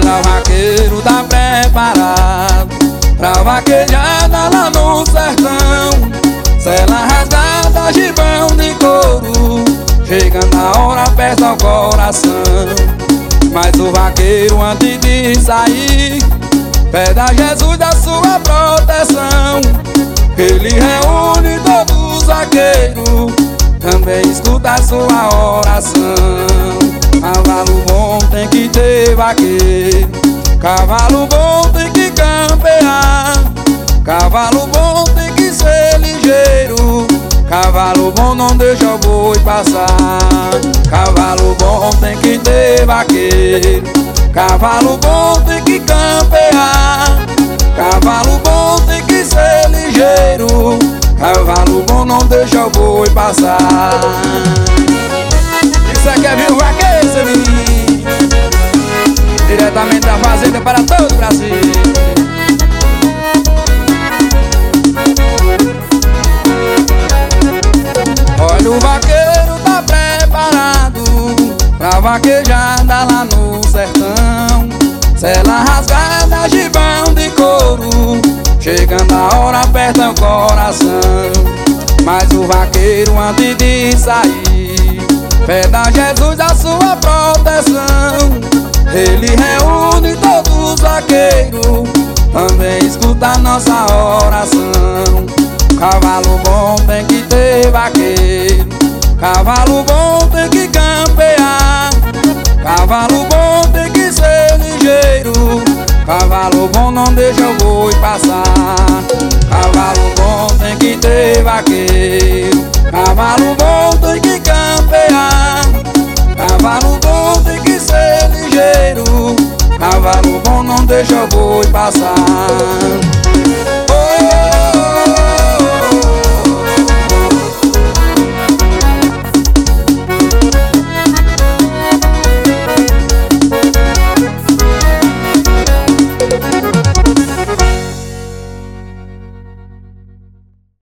Cada vaqueiro tá preparado pra vaquejada lá no sertão. Sela rasgada, gibão de couro, chegando a hora aperta o coração. Mas o vaqueiro antes de sair pede a Jesus da sua proteção. Ele reúne todos os vaqueiros, também escuta a sua oração. Cavalo bom tem que ter vaqueiro, cavalo bom tem que campear, cavalo bom tem que ser ligeiro, cavalo bom não deixa o boi passar. Cavalo bom tem que ter vaqueiro, cavalo bom tem que campear, cavalo bom tem que ser ligeiro, cavalo bom não deixa o boi passar. Isso aqui é Viu Vaqueiro, seu menino, diretamente da fazenda para todo o Brasil. Olha, o vaqueiro tá preparado pra vaquejada lá no sertão. Sela rasgada, gibão de couro, chegando a hora aperta o coração. Mas o vaqueiro antes de sair pede a Jesus a sua proteção. Ele reúne todos os vaqueiros, também escuta a nossa oração. Cavalo bom tem que ter vaqueiro, cavalo bom tem que campear, cavalo bom tem que ser ligeiro, cavalo bom não deixa o boi passar. Cavalo bom tem que ter vaqueiro, cavalo